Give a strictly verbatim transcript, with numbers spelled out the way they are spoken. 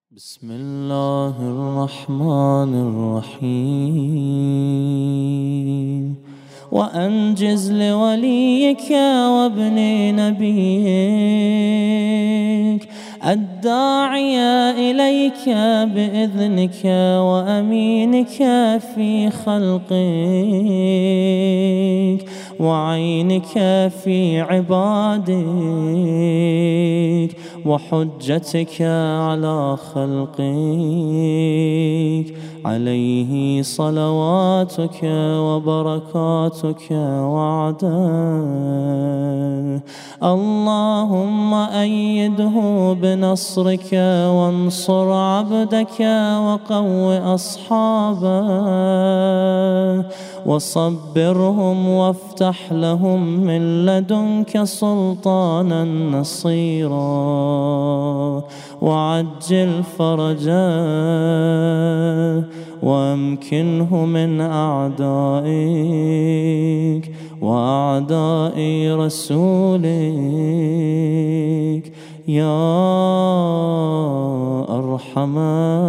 بسم الله الرحمن الرحيم. وأنجز لوليك وابن نبيك الداعي إليك بإذنك وأمينك في خلقك وعينك في عبادك وحجتك على خلقك، عليه صلواتك وبركاتك وعده. اللهم أيده بنصرك وانصر عبدك وقو أصحابه وصبرهم وافتح لهم من لدنك سلطانا نصيرا وعجل فرجه وامكنه من أعدائك وأعداء رسولك يا أرحم